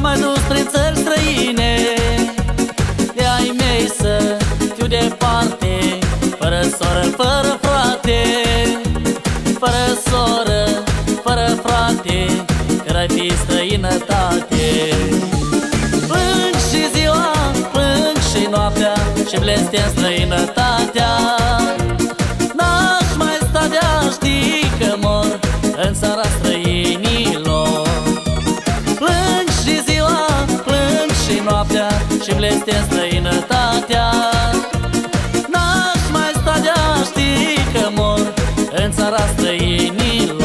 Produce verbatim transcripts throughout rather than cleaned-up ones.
mai dus prin țări străine. De ai mei să fiu departe, fără soră, fără frate, fără soră, fără frate, că-ar fi străinătate. Plâng și ziua, plâng și noaptea, și blestem străinătatea. N-aș mai sta de-a ști că mor în țara străinilor. Plâng și ziua, plâng și noaptea, și blestem străinătatea. N-aș mai sta de-a ști că mor în țara străinilor.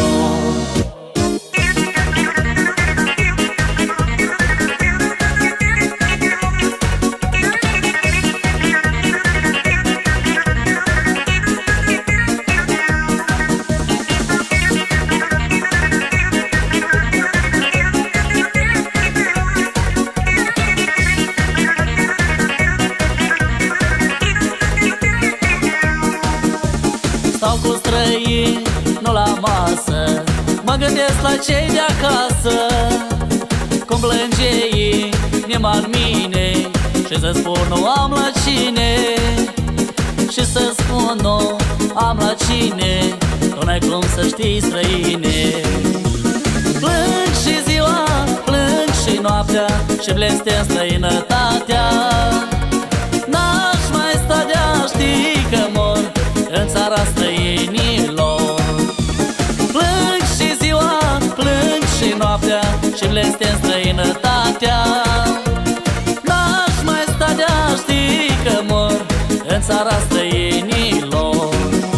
Stau cu străini, nu la masă, mă gândesc la cei de acasă. Cum plânge ei, inima în mine, și să spun nu am la cine. Și să spun nu am la cine, tu n-ai cum să știi, străine. Plâng și ziua, plâng și noaptea, și blestem străinătatea. N-aș mai sta de-a ști că mor în țara străinilor. Plâng și ziua, plâng și noaptea, și blestem străinătatea. N-aș mai sta de-a ști că mor în țara străinilor.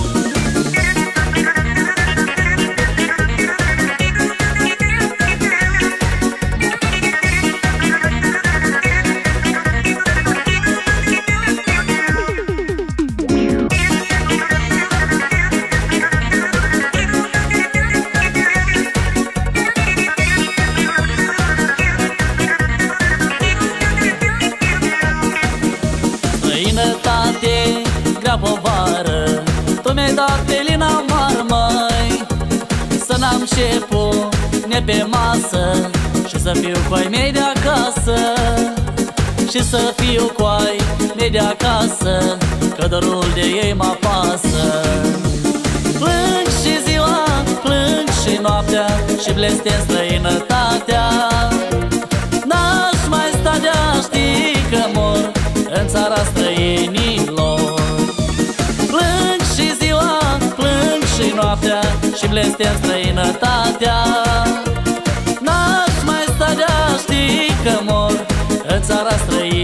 Străinătate, grea povară, tu mi-ai dat pe lina mare, măi. Să n-am ce pune pe masă, și să fiu cu ai mei de acasă. Și să fiu cu ai mei de acasă, că dorul de ei mă apasă. Plâng și ziua, plâng și noaptea, și blestem străinătatea. N-aș mai sta de-a ști că mor în țara străinilor. Plâng și ziua, plâng și noaptea, și blestem străinătatea. N-aș mai sta de-a ști că mor în țara străinilor.